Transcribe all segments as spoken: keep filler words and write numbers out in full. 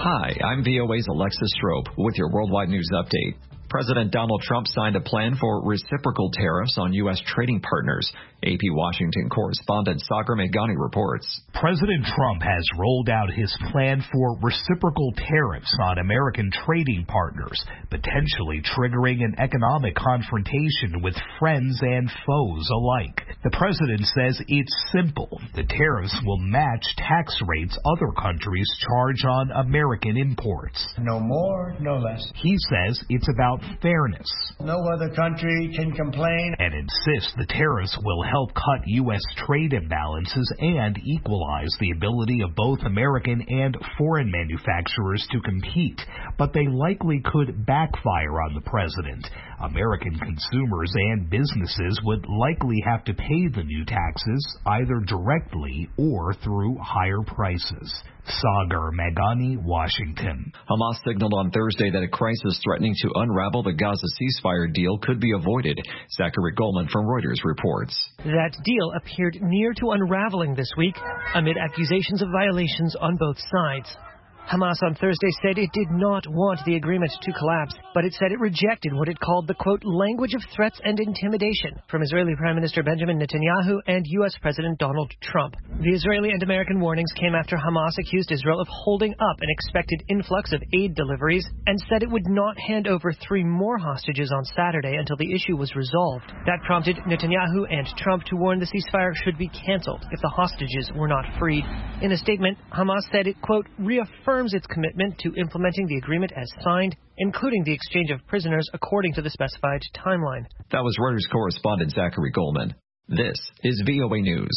Hi, I'm V O A's Alexis Strope with your Worldwide News Update. President Donald Trump signed a plan for reciprocal tariffs on U S trading partners. A P Washington correspondent Sagar Meghani reports. President Trump has rolled out his plan for reciprocal tariffs on American trading partners, potentially triggering an economic confrontation with friends and foes alike. The president says it's simple. The tariffs will match tax rates other countries charge on American imports. No more, no less. He says it's about fairness. No other country can complain. And insists the tariffs will help cut U S trade imbalances and equalize the ability of both American and foreign manufacturers to compete. But they likely could backfire on the president. American consumers and businesses would likely have to pay the new taxes either directly or through higher prices. Sagar Meghani, Washington. Hamas signaled on Thursday that a crisis threatening to unravel the Gaza ceasefire deal could be avoided. Zachary Goldman from Reuters reports. That deal appeared near to unraveling this week amid accusations of violations on both sides. Hamas on Thursday said it did not want the agreement to collapse, but it said it rejected what it called the, quote, language of threats and intimidation from Israeli Prime Minister Benjamin Netanyahu and U S President Donald Trump. The Israeli and American warnings came after Hamas accused Israel of holding up an expected influx of aid deliveries and said it would not hand over three more hostages on Saturday until the issue was resolved. That prompted Netanyahu and Trump to warn the ceasefire should be canceled if the hostages were not freed. In a statement, Hamas said it, quote, reaffirmed its commitment to implementing the agreement as signed, including the exchange of prisoners according to the specified timeline. That was Reuters correspondent Zachary Goldman. This is V O A News.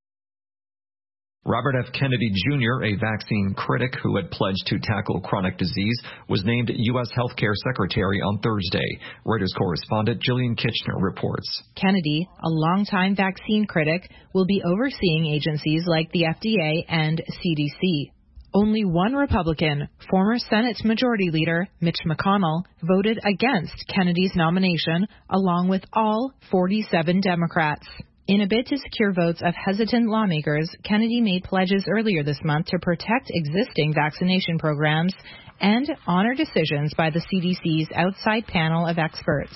Robert F. Kennedy Junior, a vaccine critic who had pledged to tackle chronic disease, was named U S Healthcare Secretary on Thursday. Reuters correspondent Jillian Kitchener reports. Kennedy, a longtime vaccine critic, will be overseeing agencies like the F D A and C D C. Only one Republican, former Senate Majority Leader Mitch McConnell, voted against Kennedy's nomination, along with all forty-seven Democrats. In a bid to secure votes of hesitant lawmakers, Kennedy made pledges earlier this month to protect existing vaccination programs and honor decisions by the C D C's outside panel of experts.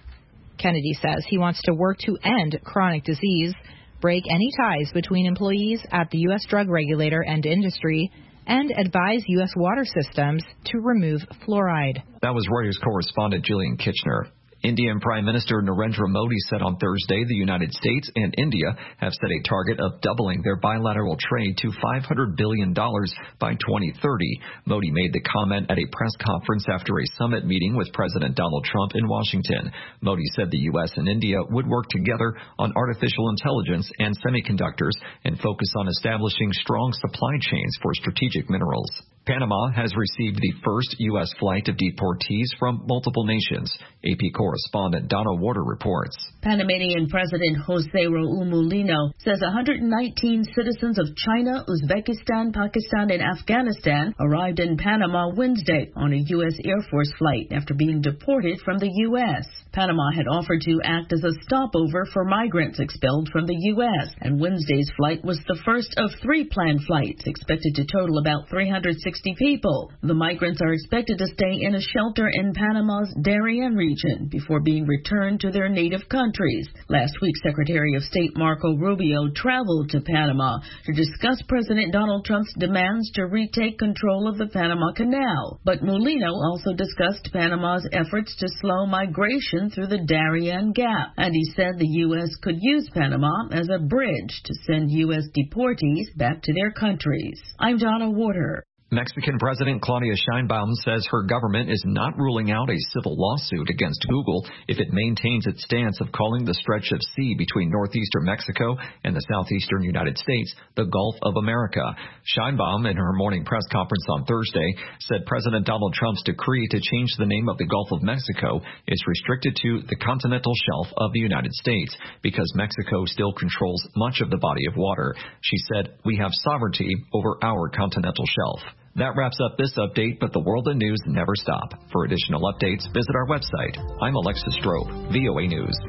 Kennedy says he wants to work to end chronic disease, break any ties between employees at the U S drug regulator and industry, and advise U S water systems to remove fluoride. That was Reuters correspondent Jillian Kitchener. Indian Prime Minister Narendra Modi said on Thursday the United States and India have set a target of doubling their bilateral trade to five hundred billion dollars by twenty thirty. Modi made the comment at a press conference after a summit meeting with President Donald Trump in Washington. Modi said the U S and India would work together on artificial intelligence and semiconductors and focus on establishing strong supply chains for strategic minerals. Panama has received the first U S flight of deportees from multiple nations. A P correspondent Donna Warder reports. Panamanian President Jose Raul Mulino says one hundred nineteen citizens of China, Uzbekistan, Pakistan, and Afghanistan arrived in Panama Wednesday on a U S Air Force flight after being deported from the U S. Panama had offered to act as a stopover for migrants expelled from the U S, and Wednesday's flight was the first of three planned flights expected to total about three hundred sixty people. The migrants are expected to stay in a shelter in Panama's Darien region before being returned to their native countries. Last week, Secretary of State Marco Rubio traveled to Panama to discuss President Donald Trump's demands to retake control of the Panama Canal. But Mulino also discussed Panama's efforts to slow migration through the Darien Gap, and he said the U S could use Panama as a bridge to send U S deportees back to their countries. I'm Donna Warder. Mexican President Claudia Sheinbaum says her government is not ruling out a civil lawsuit against Google if it maintains its stance of calling the stretch of sea between northeastern Mexico and the southeastern United States the Gulf of America. Sheinbaum, in her morning press conference on Thursday, said President Donald Trump's decree to change the name of the Gulf of Mexico is restricted to the continental shelf of the United States because Mexico still controls much of the body of water. She said, "We have sovereignty over our continental shelf." That wraps up this update, but the world of news never stop. For additional updates, visit our website. I'm Alexis Strope, V O A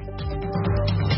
News.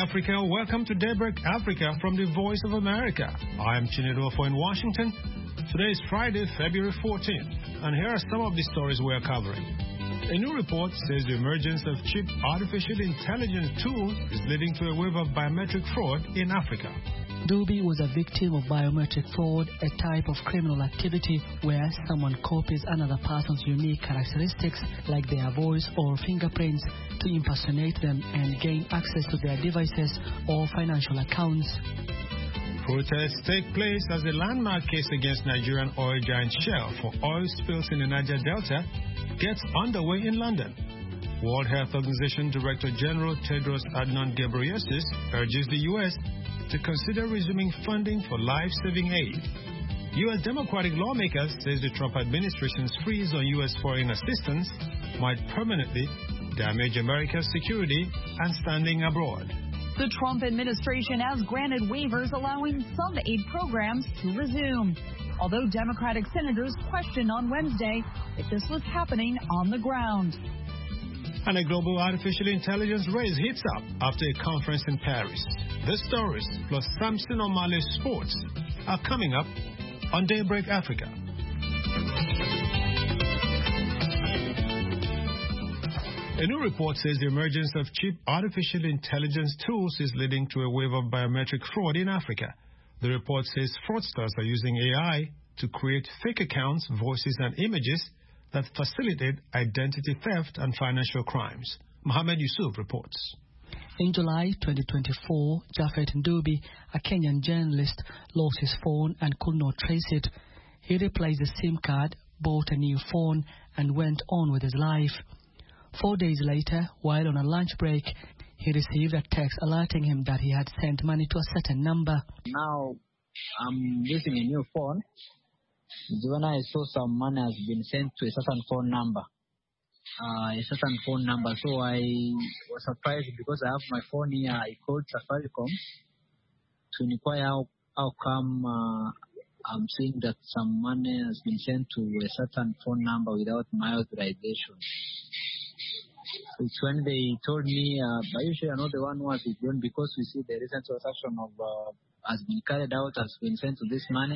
Africa. Welcome to Daybreak Africa from the Voice of America. I'm Chinedofo in Washington. Today is Friday, February fourteenth, and here are some of the stories we are covering. A new report says the emergence of cheap artificial intelligence tools is leading to a wave of biometric fraud in Africa. Ndubi was a victim of biometric fraud, a type of criminal activity where someone copies another person's unique characteristics like their voice or fingerprints to impersonate them and gain access to their devices or financial accounts. Protests take place as the landmark case against Nigerian oil giant Shell for oil spills in the Niger Delta gets underway in London. World Health Organization Director General Tedros Adhanom Ghebreyesus urges the U S to consider resuming funding for life-saving aid. U S Democratic lawmakers say the Trump administration's freeze on U S foreign assistance might permanently damage America's security and standing abroad. The Trump administration has granted waivers allowing some aid programs to resume, although Democratic senators questioned on Wednesday if this was happening on the ground. And a global artificial intelligence race heats up after a conference in Paris. The stories, plus Samson O'Malley's sports, are coming up on Daybreak Africa. A new report says the emergence of cheap artificial intelligence tools is leading to a wave of biometric fraud in Africa. The report says fraudsters are using A I to create fake accounts, voices, and images that facilitate identity theft and financial crimes. Mohammed Yusuf reports. In July twenty twenty-four, Japhet Ndubi, a Kenyan journalist, lost his phone and could not trace it. He replaced the SIM card, bought a new phone, and went on with his life. Four days later, while on a lunch break, he received a text alerting him that he had sent money to a certain number. Now, I'm using a new phone. When I saw some money has been sent to a certain phone number. Uh, a certain phone number. So I was surprised because I have my phone here. I called Safaricom to inquire how, how come uh, I'm seeing that some money has been sent to a certain phone number without my authorization. It's when they told me, uh, but you are not the one who has withdrawn because we see the recent transaction of uh, has been carried out, has been sent to this money.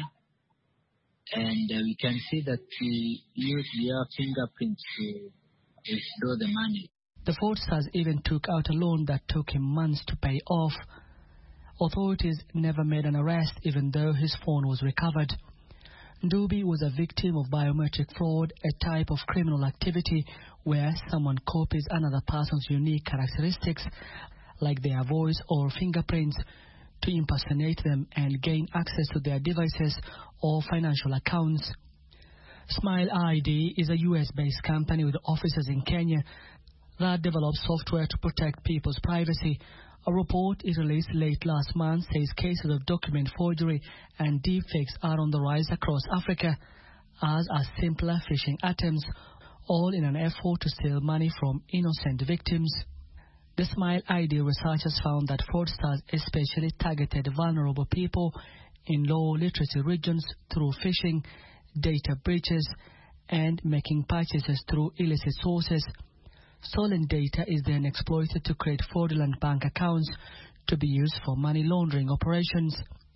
And uh, we can see that we use their fingerprints to withdraw the money. The fraudsters even took out a loan that took him months to pay off. Authorities never made an arrest even though his phone was recovered. Ndubi was a victim of biometric fraud, a type of criminal activity where someone copies another person's unique characteristics like their voice or fingerprints to impersonate them and gain access to their devices or financial accounts. Smile I D is a U S-based company with offices in Kenya that develops software to protect people's privacy. A report it released late last month says cases of document forgery and deepfakes are on the rise across Africa, as are simpler phishing attempts, all in an effort to steal money from innocent victims. The Smile I D researchers found that fraudsters especially targeted vulnerable people in low literacy regions through phishing, data breaches, and making purchases through illicit sources. Stolen data is then exploited to create fraudulent bank accounts to be used for money laundering operations.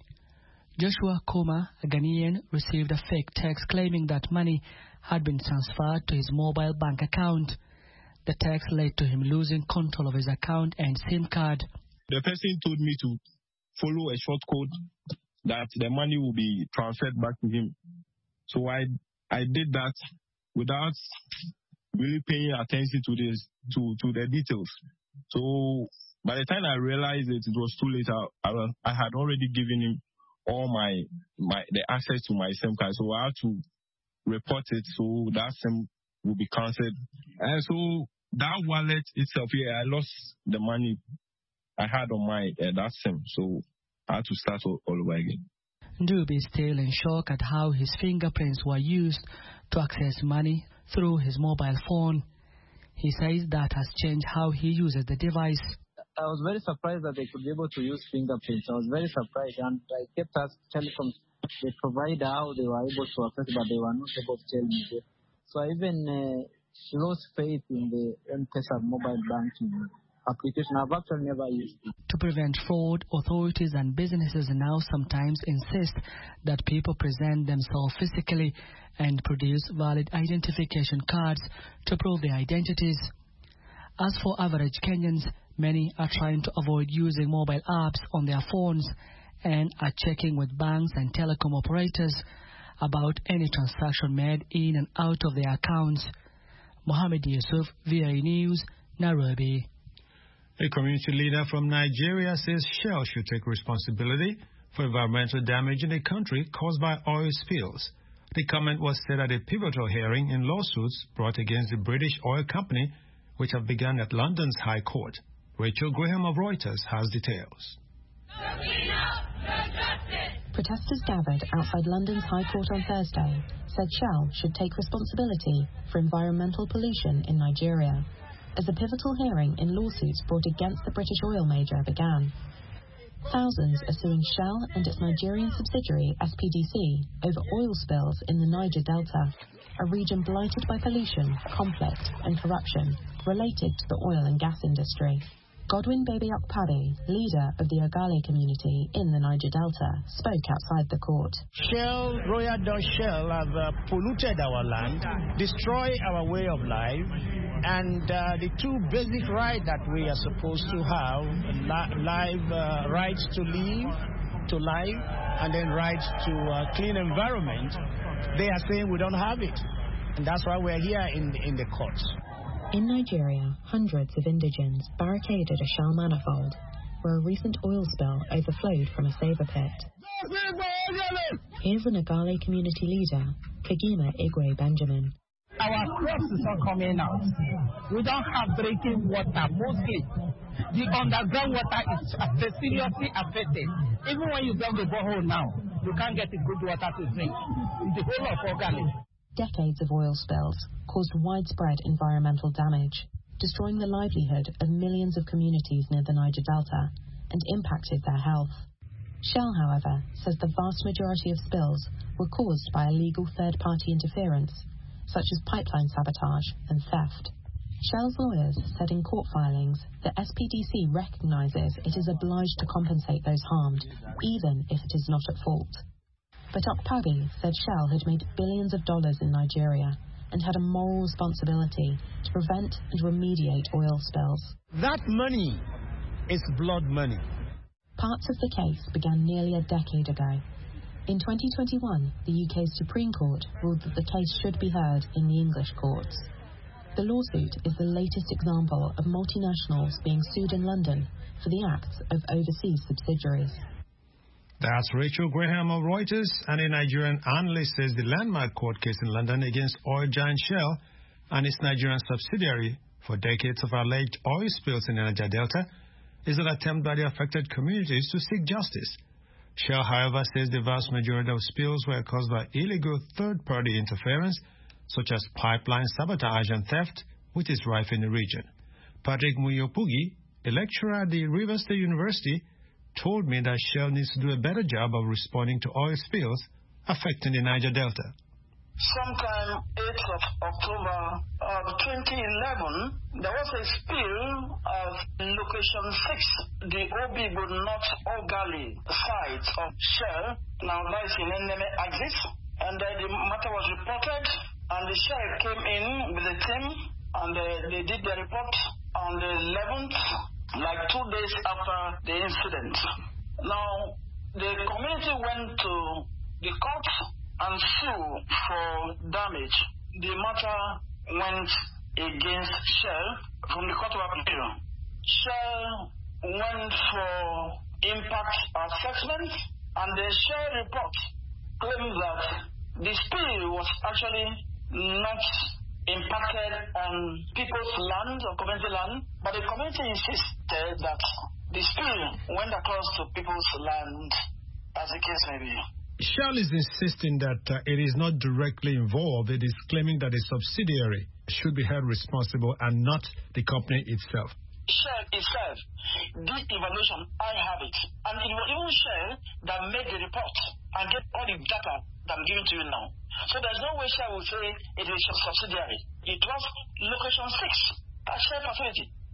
Joshua Kuma, a Ghanaian, received a fake text claiming that money had been transferred to his mobile bank account. The text led to him losing control of his account and SIM card. The person told me to follow a short code that the money will be transferred back to him. So I I did that without really paying attention to this to, to the details. So by the time I realized it, it was too late. I, I, I had already given him all my my the access to my SIM card. So I had to report it so that SIM will be cancelled. And so that wallet itself, yeah, I lost the money I had on my uh, that SIM. So I had to start all, all over again. Ndubi is still in shock at how his fingerprints were used to access money through his mobile phone. He says that has changed how he uses the device. I was very surprised that they could be able to use fingerprints. I was very surprised, and I kept asking Telecom, the provider, how they were able to access, but they were not able to tell me this. So I even uh, lost faith in the M-Pesa mobile banking application. I've actually never used it. To prevent fraud, authorities and businesses now sometimes insist that people present themselves physically and produce valid identification cards to prove their identities. As for average Kenyans, many are trying to avoid using mobile apps on their phones and are checking with banks and telecom operators about any transaction made in and out of their accounts. Mohammed Yusuf, V A News, Nairobi. A community leader from Nigeria says Shell should take responsibility for environmental damage in the country caused by oil spills. The comment was said at a pivotal hearing in lawsuits brought against the British oil company, which have begun at London's High Court. Rachel Graham of Reuters has details. Protesters gathered outside London's High Court on Thursday said Shell should take responsibility for environmental pollution in Nigeria, as a pivotal hearing in lawsuits brought against the British oil major began. Thousands are suing Shell and its Nigerian subsidiary S P D C over oil spills in the Niger Delta, a region blighted by pollution, conflict and corruption related to the oil and gas industry. Godwin Baby-Okpade, leader of the Ogale community in the Niger Delta, spoke outside the court. Shell, Royal Dutch Shell, have uh, polluted our land, destroyed our way of life, and uh, the two basic rights that we are supposed to have, li- life, uh, rights to live, to life, and then rights to uh, clean environment, they are saying we don't have it. And that's why we're here in, in the courts. In Nigeria, hundreds of indigents barricaded a Shell manifold where a recent oil spill overflowed from a saver pit. Here's an Ogale community leader, Kagima Igwe Benjamin. Our crops is not coming out. We don't have drinking water mostly. The underground water is seriously affected. Even when you dug the borehole now, you can't get good water to drink. In the whole of Ogale. Decades of oil spills caused widespread environmental damage, destroying the livelihood of millions of communities near the Niger Delta and impacted their health. Shell, however, says the vast majority of spills were caused by illegal third-party interference, such as pipeline sabotage and theft. Shell's lawyers said in court filings that S P D C recognizes it is obliged to compensate those harmed, even if it is not at fault. But Okpade said Shell had made billions of dollars in Nigeria and had a moral responsibility to prevent and remediate oil spills. That money is blood money. Parts of the case began nearly a decade ago. In twenty twenty-one, the U K's Supreme Court ruled that the case should be heard in the English courts. The lawsuit is the latest example of multinationals being sued in London for the acts of overseas subsidiaries. That's Rachel Graham of Reuters, and a Nigerian analyst says the landmark court case in London against oil giant Shell and its Nigerian subsidiary for decades of alleged oil spills in the Niger Delta is an attempt by the affected communities to seek justice. Shell, however, says the vast majority of spills were caused by illegal third-party interference, such as pipeline sabotage and theft, which is rife in the region. Patrick Muyopugi, a lecturer at the Rivers State University, told me that Shell needs to do a better job of responding to oil spills affecting the Niger Delta. Sometime eighth of October of twenty eleven, there was a spill of location six, the Obigbo North Ogale site of Shell. Now that is in Eneme axis, and uh, the matter was reported, and the Shell came in with a team, and uh, they did the report on the eleventh. Like two days after the incident. Now, the community went to the court and sued for damage. The matter went against Shell from the Court of Appeal. Shell went for impact assessment, and the Shell report claims that the spill was actually not impacted on people's land or community land, but the community insisted that the spill went across to people's land, as the case may be. Shell is insisting that uh, it is not directly involved. It is claiming that a subsidiary should be held responsible and not the company itself. Shell itself did evaluation, I have it. And it was even Shell that made the report and get all the data that I'm giving to you now. So there's no way Shell will say it is a subsidiary. It was location six, a Shell facility. So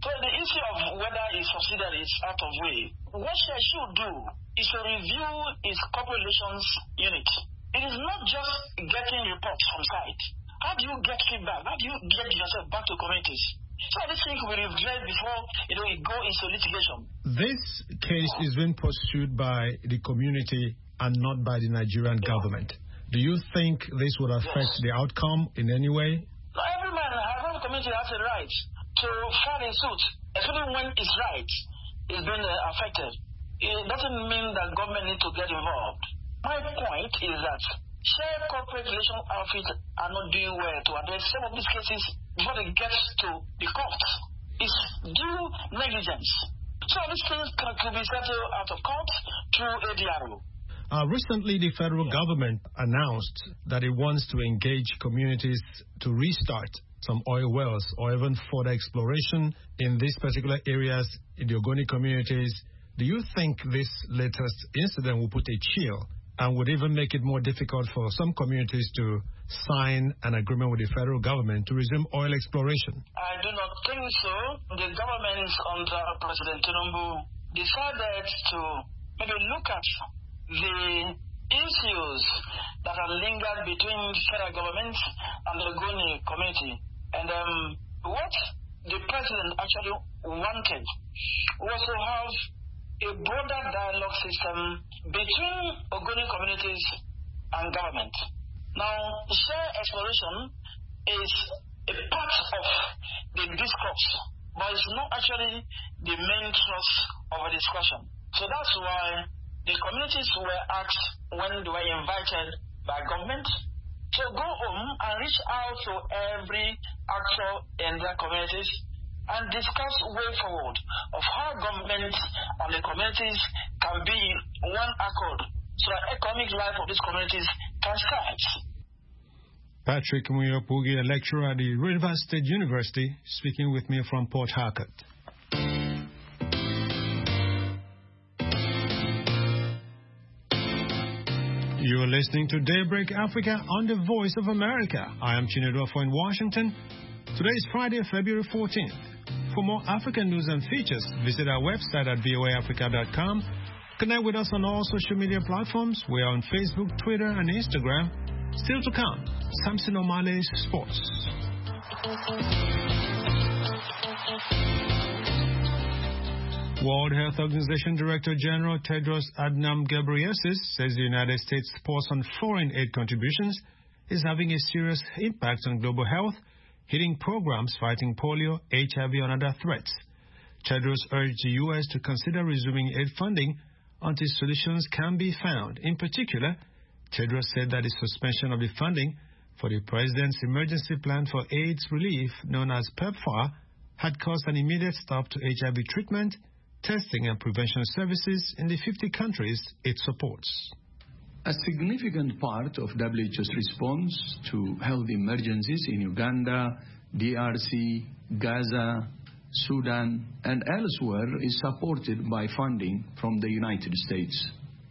So the issue of whether his subsidiary is out of way, what Shell should do is to review its corporate relations unit. It is not just getting reports from site. How do you get feedback? How do you get yourself back to communities? So these things will be reviewed before you know, it go into litigation. This case is being pursued by the community and not by the Nigerian yeah. government. Do you think this would affect yes. the outcome in any way? No, every man, every community has a right to file a suit, especially when its right is being uh, affected. It doesn't mean that government needs to get involved. My point is that Shell corporate relation outfits are not doing well to address some of these cases before they get to the court. It's due negligence. So these things can, can be settled out of court through A D R O. Uh, recently, the federal government announced that it wants to engage communities to restart some oil wells or even further exploration in these particular areas in the Ogoni communities. Do you think this latest incident will put a chill and would even make it more difficult for some communities to sign an agreement with the federal government to resume oil exploration? I do not think so. The government under President Tinubu decided to maybe look at the issues that are lingered between federal government and the Ogoni community. And um, what the president actually wanted was to have a broader dialogue system between Ogoni communities and government. Now, share exploration is a part of the discourse, but it's not actually the main thrust of a discussion. So that's why the communities were asked when they were invited by government to go home and reach out to every actor in their communities and discuss way forward of how government and the communities can be in one accord so that economic life of these communities can start. Patrick Muyopugi, a lecturer at the Rivers State University, speaking with me from Port Harcourt. You are listening to Daybreak Africa on the Voice of America. I am Chinedu Afo in Washington. Today is Friday, February fourteenth. For more African news and features, visit our website at voa africa dot com. Connect with us on all social media platforms. We are on Facebook, Twitter, and Instagram. Still to come, Samson Omale's Sports. World Health Organization Director General Tedros Adhanom Ghebreyesus says the United States' pause on foreign aid contributions is having a serious impact on global health, hitting programs fighting polio, H I V, and other threats. Tedros urged the U S to consider resuming aid funding until solutions can be found. In particular, Tedros said that the suspension of the funding for the President's Emergency Plan for AIDS Relief, known as PEPFAR, had caused an immediate stop to H I V treatment, testing, and prevention services in the fifty countries it supports. A significant part of W H O's response to health emergencies in Uganda, D R C, Gaza, Sudan, and elsewhere is supported by funding from the United States.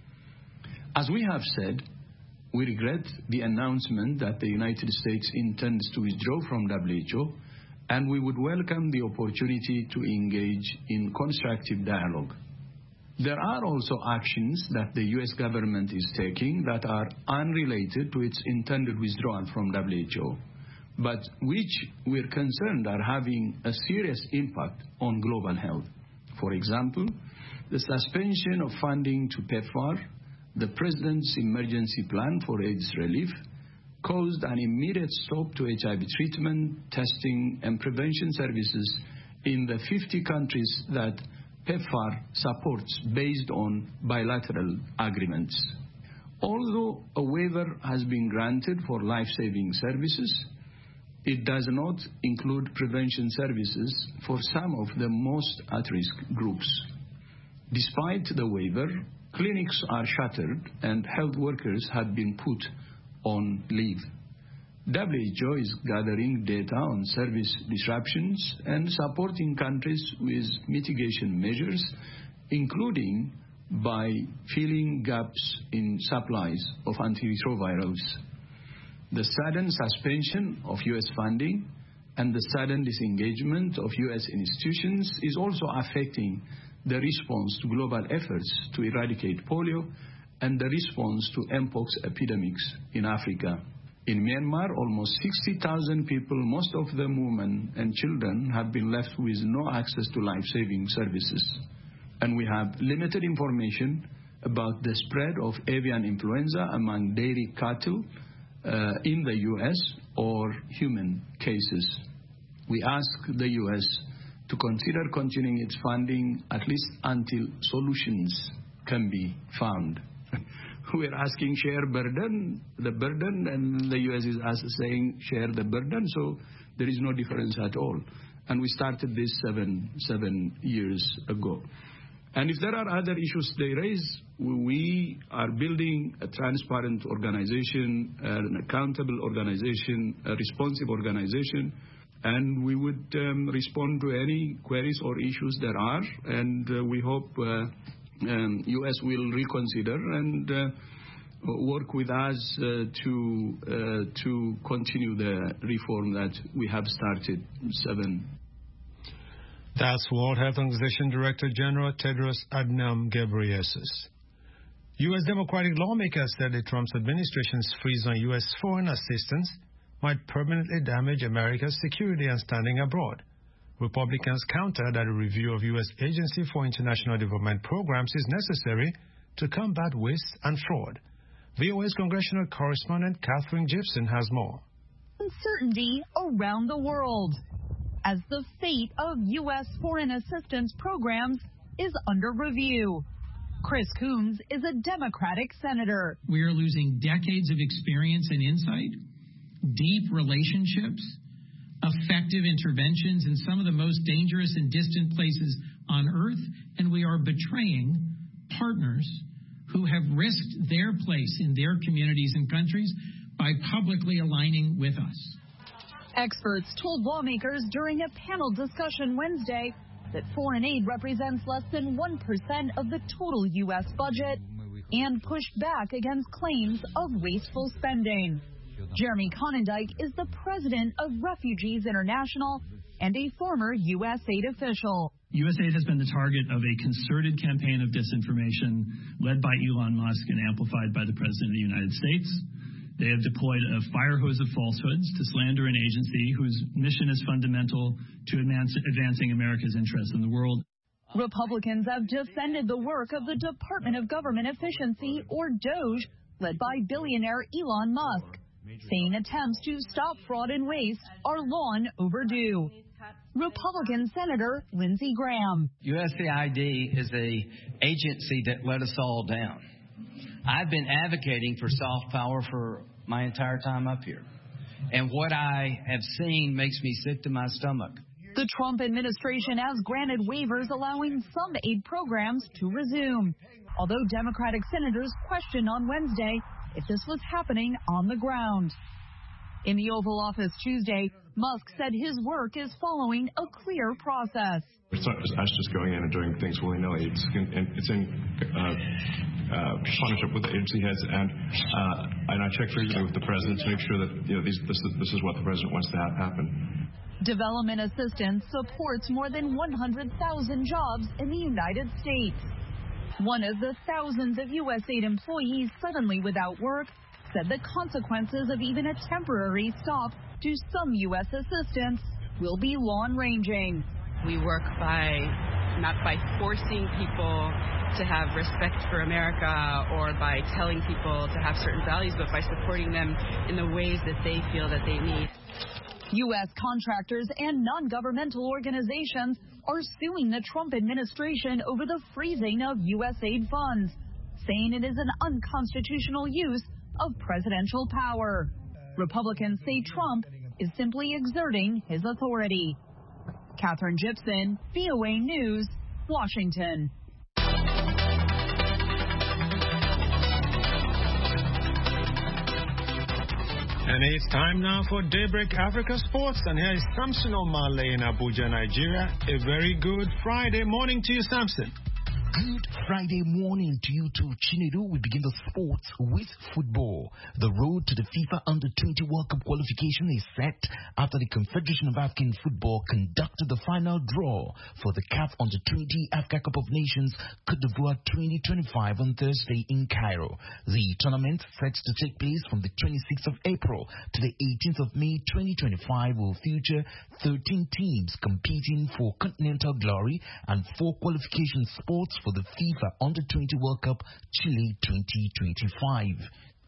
As we have said, we regret the announcement that the United States intends to withdraw from W H O, and we would welcome the opportunity to engage in constructive dialogue. There are also actions that the U S government is taking that are unrelated to its intended withdrawal from W H O, but which we're concerned are having a serious impact on global health. For example, the suspension of funding to PEPFAR, the President's Emergency Plan for AIDS Relief, caused an immediate stop to H I V treatment, testing, and prevention services in the fifty countries that PEPFAR supports based on bilateral agreements. Although a waiver has been granted for life-saving services, it does not include prevention services for some of the most at-risk groups. Despite the waiver, clinics are shuttered and health workers have been put on leave. W H O is gathering data on service disruptions and supporting countries with mitigation measures, including by filling gaps in supplies of antiretrovirals. The sudden suspension of U S funding and the sudden disengagement of U S institutions is also affecting the response to global efforts to eradicate polio and the response to mpox epidemics in Africa. In Myanmar, almost sixty thousand people, most of them women and children, have been left with no access to life-saving services. And we have limited information about the spread of avian influenza among dairy cattle uh, in the U S or human cases. We ask the U S to consider continuing its funding at least until solutions can be found. We're asking share burden, the burden, and the U S is saying share the burden, so there is no difference at all. And we started this seven, seven years ago. And if there are other issues they raise, we are building a transparent organization, an accountable organization, a responsive organization, and we would um, respond to any queries or issues there are, and uh, we hope uh, um, U S will reconsider and uh, work with us uh, to uh, to continue the reform that we have started seven. That's World Health Organization Director General Tedros Adhanom Ghebreyesus. U S Democratic lawmakers said the Trump administration's freeze on U S foreign assistance might permanently damage America's security and standing abroad. Republicans counter that a review of U S Agency for International Development programs is necessary to combat waste and fraud. V O A's congressional correspondent Catherine Gibson has more. Uncertainty around the world as the fate of U S foreign assistance programs is under review. Chris Coons is a Democratic senator. We are losing decades of experience and insight, deep relationships, effective interventions in some of the most dangerous and distant places on Earth, and we are betraying partners who have risked their place in their communities and countries by publicly aligning with us. Experts told lawmakers during a panel discussion Wednesday that foreign aid represents less than one percent of the total U S budget and pushed back against claims of wasteful spending. Jeremy Conondike is the president of Refugees International and a former U S aid official. U S aid has been the target of a concerted campaign of disinformation led by Elon Musk and amplified by the President of the United States. They have deployed a fire hose of falsehoods to slander an agency whose mission is fundamental to advance, advancing America's interests in the world. Republicans have defended the work of the Department of Government Efficiency, or DOGE, led by billionaire Elon Musk, saying attempts to stop fraud and waste are long overdue. Republican Senator Lindsey Graham. U S A I D is an agency that let us all down. I've been advocating for soft power for my entire time up here. And what I have seen makes me sick to my stomach. The Trump administration has granted waivers allowing some aid programs to resume, although Democratic senators questioned on Wednesday if this was happening on the ground. In the Oval Office Tuesday, Musk said his work is following a clear process. It's not just us just going in and doing things willy-nilly. It's in, it's in uh, uh, partnership with the agency heads, and uh, and I check frequently with the president to make sure that you know these, this, is, this is what the president wants to have happen. Development assistance supports more than one hundred thousand jobs in the United States. One of the thousands of U S aid employees suddenly without work said the consequences of even a temporary stop to some U S assistance will be long-ranging. We work by not by forcing people to have respect for America or by telling people to have certain values, but by supporting them in the ways that they feel that they need. U S contractors and non-governmental organizations are suing the Trump administration over the freezing of U S aid funds, saying it is an unconstitutional use of presidential power. Republicans say Trump is simply exerting his authority. Catherine Gibson, V O A News, Washington. And it's time now for Daybreak Africa Sports. And here is Samson Omale in Abuja, Nigeria. A very good Friday morning to you, Samson. Good Friday morning to you too, Chinedu. We begin the sports with football. The road to the FIFA Under twenty World Cup qualification is set after the Confederation of African Football conducted the final draw for the C A F Under twenty Africa Cup of Nations Côte d'Ivoire twenty twenty-five on Thursday in Cairo. The tournament, set to take place from the twenty-sixth of April to the eighteenth of May twenty twenty-five, will feature thirteen teams competing for continental glory and four qualification spots for the FIFA Under twenty World Cup Chile twenty twenty-five.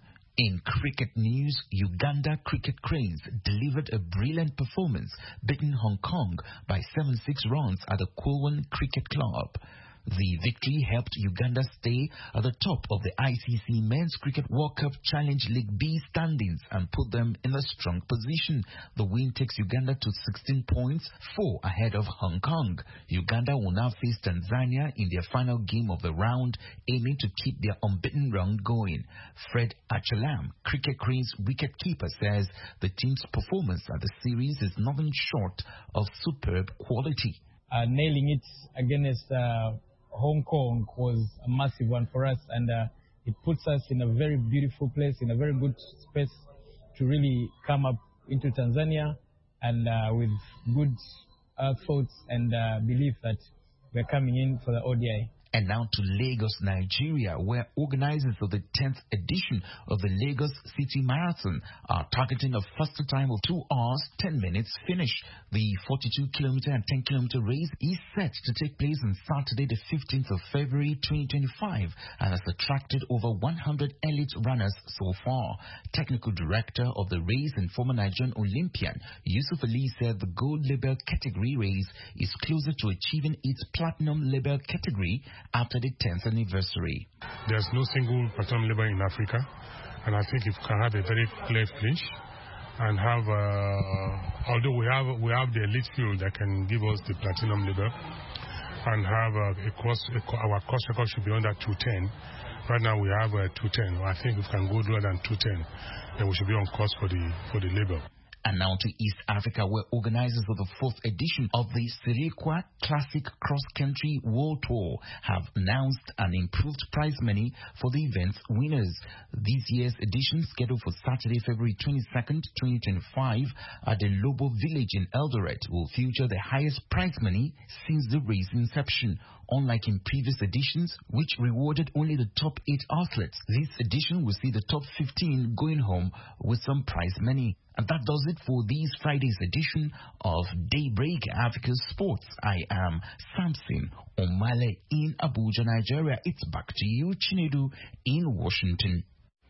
In cricket news, Uganda Cricket Cranes delivered a brilliant performance, beating Hong Kong by seven six runs at the Kulwon Cricket Club. The victory helped Uganda stay at the top of the I C C Men's Cricket World Cup Challenge League B standings and put them in a strong position. The win takes Uganda to sixteen points, four ahead of Hong Kong. Uganda will now face Tanzania in their final game of the round, aiming to keep their unbeaten run going. Fred Achalam, Cricket Cranes wicketkeeper, says the team's performance at the series is nothing short of superb quality. Uh, nailing it against uh, Hong Kong was a massive one for us, and uh, it puts us in a very beautiful place, in a very good space to really come up into Tanzania and uh, with good uh, thoughts and uh, belief that we're coming in for the O D I. And now to Lagos, Nigeria, where organizers of the tenth edition of the Lagos City Marathon are targeting a faster time of two hours, ten minutes finish. The forty-two kilometer and ten kilometer race is set to take place on Saturday, the fifteenth of February twenty twenty-five, and has attracted over one hundred elite runners so far. Technical director of the race and former Nigerian Olympian Yusuf Ali said the gold label category race is closer to achieving its platinum label category after the tenth anniversary. There's no single platinum label in Africa, and I think if we can have a very clear finish and have, uh, although we have we have the elite field that can give us the platinum label, and have uh, a course, a, our course record should be under two ten. Right now we have uh, two ten. I think if we can go lower than two ten, then we should be on course for the for the label. And now to East Africa, where organizers of the fourth edition of the Selekwa Classic Cross Country World Tour have announced an improved prize money for the event's winners. This year's edition, scheduled for Saturday, February twenty-second, twenty twenty-five, at the Lobo Village in Eldoret, will feature the highest prize money since the race inception. Unlike in previous editions, which rewarded only the top eight athletes, this edition will see the top fifteen going home with some prize money. And that does it for this Friday's edition of Daybreak Africa Sports. I am Samson Omale in Abuja, Nigeria. It's back to you, Chinedu, in Washington.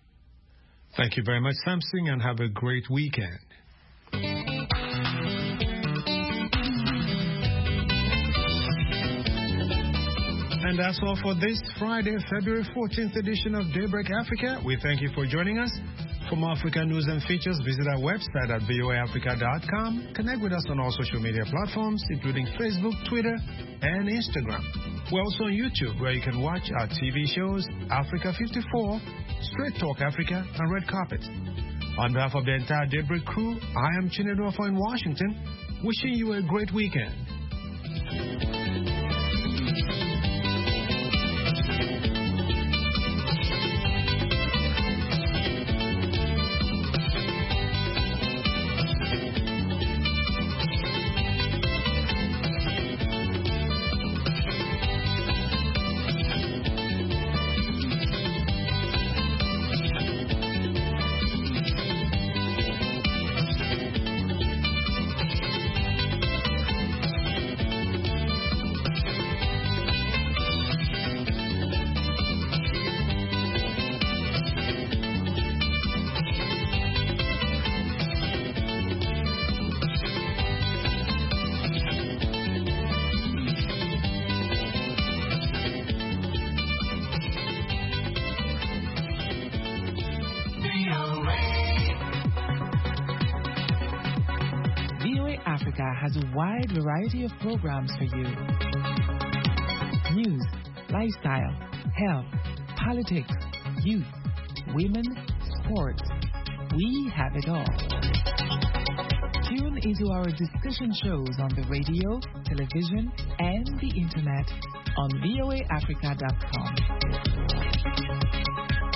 Thank you very much, Samson, and have a great weekend. And that's all for this Friday, February fourteenth edition of Daybreak Africa. We thank you for joining us. For more African news and features, visit our website at v o a africa dot com. Connect with us on all social media platforms, including Facebook, Twitter, and Instagram. We're also on YouTube, where you can watch our T V shows, Africa fifty-four, Straight Talk Africa, and Red Carpet. On behalf of the entire Daybreak crew, I am Chinedu in Washington, wishing you a great weekend. Has a wide variety of programs for you. News, lifestyle, health, politics, youth, women, sports. We have it all. Tune into our discussion shows on the radio, television, and the internet on V O A Africa dot com.